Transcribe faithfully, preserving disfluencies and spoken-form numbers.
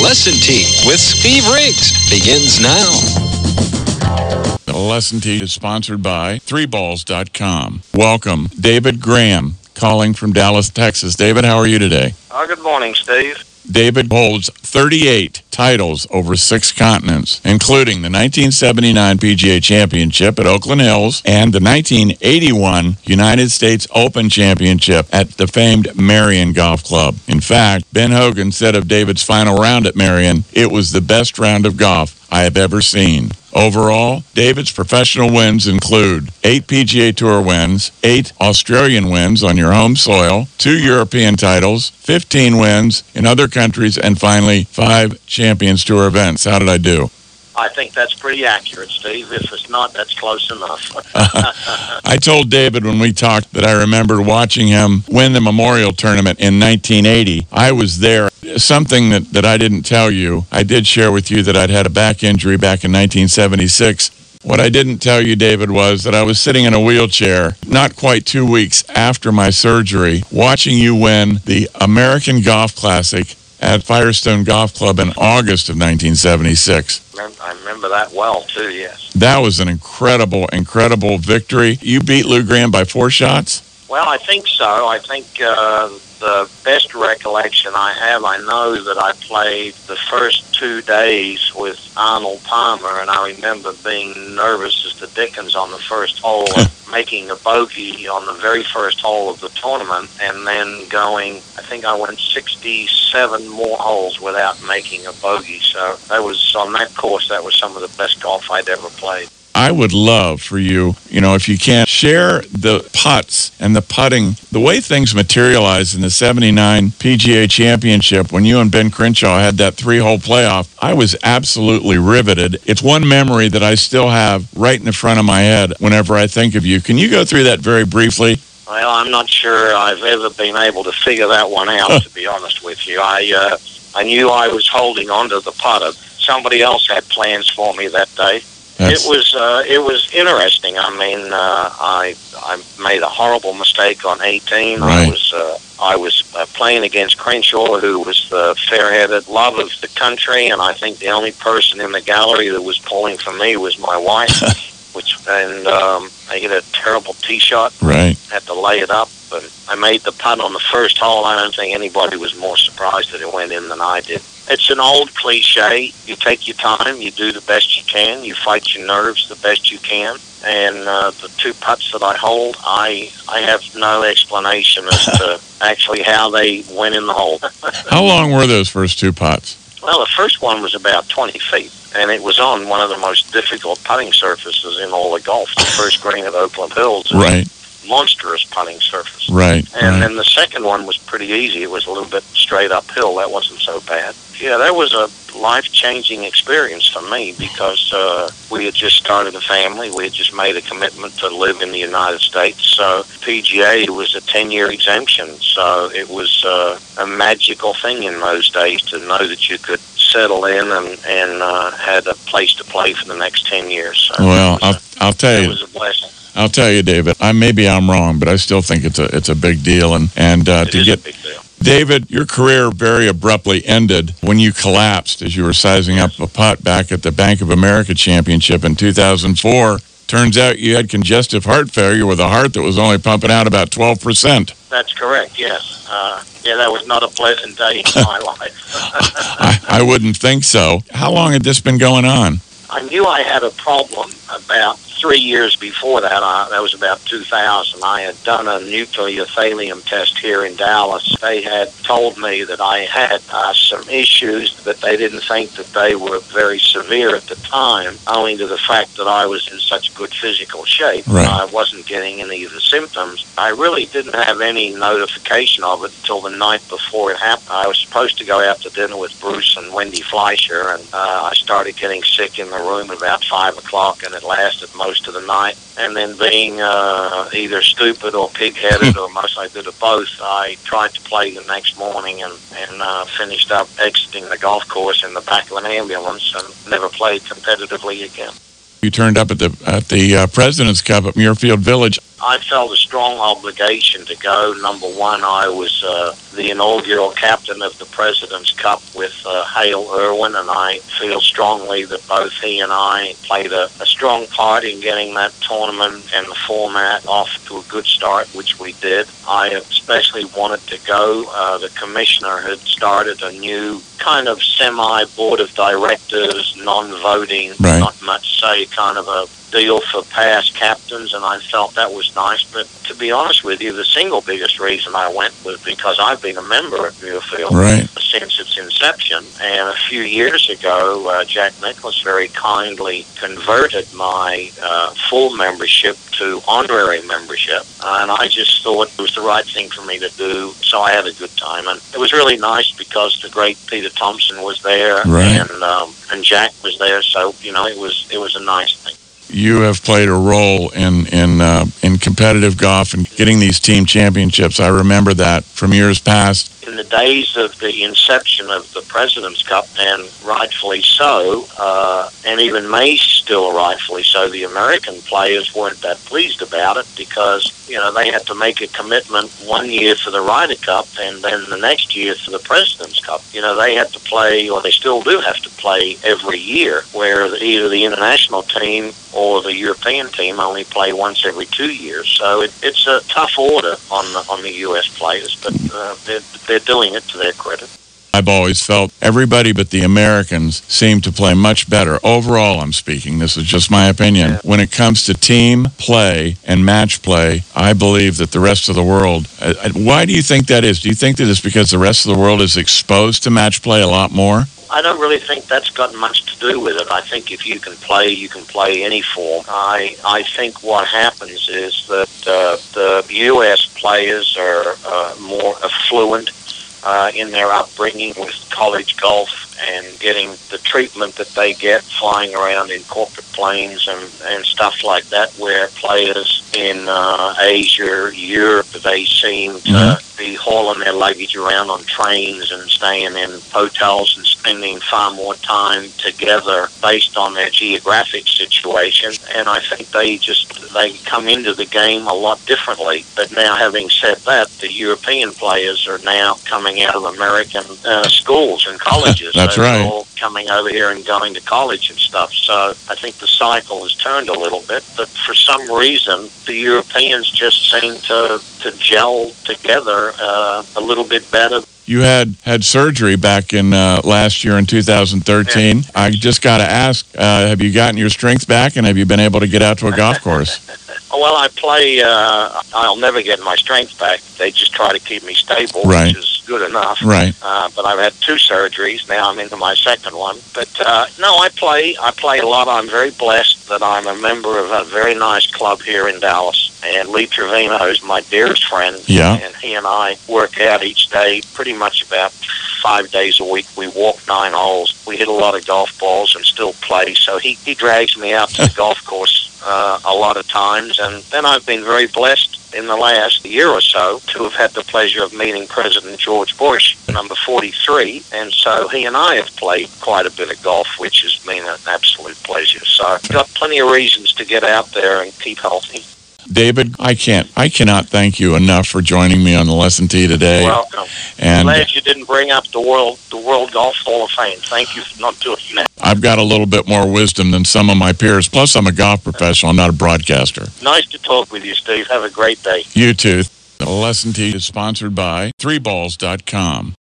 Lesson T with Steve Riggs begins now. The Lesson T is sponsored by three balls dot com. Welcome, David Graham, calling from Dallas, Texas. David, how are you today? Oh, good morning, Steve. David holds thirty-eight titles over six continents, including the nineteen seventy-nine P G A Championship at Oakland Hills and the nineteen eighty-one United States Open Championship at the famed Merion Golf Club. In fact, Ben Hogan said of David's final round at Merion, it was the best round of golf I have ever seen. Overall, David's professional wins include eight P G A Tour wins, eight Australian wins on your home soil, two European titles, fifteen wins in other countries, and finally, five Champions Tour events. How did I do? I think that's pretty accurate, Steve. If it's not, that's close enough. I told David when we talked that I remembered watching him win the Memorial Tournament in nineteen eighty. I was there. Something that, that I didn't tell you, I did share with you that I'd had a back injury back in nineteen seventy-six. What I didn't tell you, David, was that I was sitting in a wheelchair not quite two weeks after my surgery, watching you win the American Golf Classic at Firestone Golf Club in August of nineteen seventy-six. I remember that well, too, yes. That was an incredible, incredible victory. You beat Lou Graham by four shots? Well, I think so. I think uh, the best recollection I have, I know that I played the first two days with Arnold Palmer, and I remember being nervous as the dickens on the first hole, making a bogey on the very first hole of the tournament, and then going, I think I went sixty-seven more holes without making a bogey. So that was, on that course, that was some of the best golf I'd ever played. I would love for you, you know, if you can, share the putts and the putting, the way things materialized in the seventy-nine P G A Championship when you and Ben Crenshaw had that three-hole playoff. I was absolutely riveted. It's one memory that I still have right in the front of my head whenever I think of you. Can you go through that very briefly? Well, I'm not sure I've ever been able to figure that one out, to be honest with you. I uh, I knew I was holding onto the putter. Somebody else had plans for me that day. That's... It was uh, it was interesting. I mean, uh, I I made a horrible mistake on eighteen. Right. I was uh, I was uh, playing against Crenshaw, who was the fair-headed love of the country, and I think the only person in the gallery that was pulling for me was my wife. Which and um, I hit a terrible tee shot. Right. Had to lay it up, but I made the putt on the first hole. I don't think anybody was more surprised that it went in than I did. It's an old cliche. You take your time, you do the best you can, you fight your nerves the best you can. And uh, the two putts that I hold, I I have no explanation as to actually how they went in the hole. How long were those first two putts? Well, the first one was about twenty feet, and it was on one of the most difficult putting surfaces in all of golf, the first green at Oakland Hills. Right. Monstrous putting surface. Right. And right. then the second one was pretty easy. It was a little bit straight uphill. That wasn't so bad. Yeah, that was a life-changing experience for me because uh, we had just started a family. We had just made a commitment to live in the United States. So P G A was a ten-year exemption. So it was uh, a magical thing in those days to know that you could settle in and, and uh, had a place to play for the next ten years. So well, I'll, I'll tell you. It was a blessing. I'll tell you, David, I maybe I'm wrong, but I still think it's a it's a big deal. And, and uh, it to is get a big deal. David, your career very abruptly ended when you collapsed as you were sizing up a putt back at the Bank of America Championship in two thousand four. Turns out you had congestive heart failure with a heart that was only pumping out about twelve percent. That's correct, yes. Uh, yeah, that was not a pleasant day in my life. I, I wouldn't think so. How long had this been going on? I knew I had a problem about three years before that. I, that was about two thousand. I had done a nuclear thallium test here in Dallas. They had told me that I had uh, some issues, but they didn't think that they were very severe at the time, owing to the fact that I was in such good physical shape. Right. I wasn't getting any of the symptoms. I really didn't have any notification of it until the night before it happened. I was supposed to go out to dinner with Bruce and Wendy Fleischer, and uh, I started getting sick in the room at about five o'clock, and it lasted most of the night. And then being uh, either stupid or pig-headed, or most I did of both, I tried to play the next morning and, and uh, finished up exiting the golf course in the back of an ambulance and never played competitively again. You turned up at the at the uh, President's Cup at Muirfield Village. I felt a strong obligation to go. Number one, I was uh, the inaugural captain of the President's Cup with uh, Hale Irwin, and I feel strongly that both he and I played a, a strong part in getting that tournament and the format off to a good start, which we did. I especially wanted to go. Uh, the commissioner had started a new kind of semi-board of directors, non-voting, right. not much say kind of a deal for past captains, and I felt that was nice. But to be honest with you, the single biggest reason I went was because I've been a member of Muirfield right. since its inception. And a few years ago, uh, Jack Nicklaus very kindly converted my uh, full membership to honorary membership, and I just thought it was the right thing for me to do, so I had a good time. And it was really nice because the great Peter Thompson was there, right. and um, and Jack was there, so, you know, it was it was a nice thing. You have played a role in in uh, in competitive golf and getting these team championships. I remember that from years past. In the days of the inception of the President's Cup, and rightfully so, uh, and even May still rightfully so, the American players weren't that pleased about it because, you know, they had to make a commitment one year for the Ryder Cup and then the next year for the President's Cup. You know, they had to play, or they still do have to play every year, where either the international team or the European team only play once every two years. So it, it's a tough order on the, on the U S players, but uh, they're, they're doing it to their credit. I've always felt everybody but the Americans seem to play much better. Overall, I'm speaking. This is just my opinion. Yeah. When it comes to team play and match play, I believe that the rest of the world... Uh, why do you think that is? Do you think that it's because the rest of the world is exposed to match play a lot more? I don't really think that's got much to do with it. I think if you can play, you can play any form. I I think what happens is that uh, the U S players are uh, more affluent uh, in their upbringing with college golf and getting the treatment that they get flying around in corporate planes and, and stuff like that, where players in uh, Asia, Europe, they seem to mm-hmm. be hauling their luggage around on trains and staying in hotels and spending far more time together based on their geographic situation. And I think they just, they come into the game a lot differently. But now, having said that, the European players are now coming out of American uh, schools and colleges. That's right. They're all coming over here and going to college and stuff. So I think the cycle has turned a little bit, but for some reason, the Europeans just seem to, to gel together uh, a little bit better. You had had surgery back in uh, last year in two thousand thirteen. Yeah. I just got to ask, uh, have you gotten your strength back, and have you been able to get out to a golf course? Well, I play, uh, I'll never get my strength back. They just try to keep me stable, right. which is good enough. Right. Uh, but I've had two surgeries. Now I'm into my second one. But, uh, no, I play. I play a lot. I'm very blessed that I'm a member of a very nice club here in Dallas. And Lee Trevino is my dearest friend. Yeah. And he and I work out each day pretty much about five days a week. We walk nine holes. We hit a lot of golf balls and still play. So he, he drags me out to the golf course uh, a lot of times. And then I've been very blessed in the last year or so to have had the pleasure of meeting President George Bush, number forty-three. And so he and I have played quite a bit of golf, which has been an absolute pleasure. So I've got plenty of reasons to get out there and keep healthy. David, I can't, I cannot thank you enough for joining me on the Lesson Tee today. Welcome. And I'm glad you didn't bring up the World, the World Golf Hall of Fame. Thank you for not doing that. I've got a little bit more wisdom than some of my peers. Plus, I'm a golf professional. I'm not a broadcaster. Nice to talk with you, Steve. Have a great day. You too. The Lesson Tee is sponsored by three balls dot com.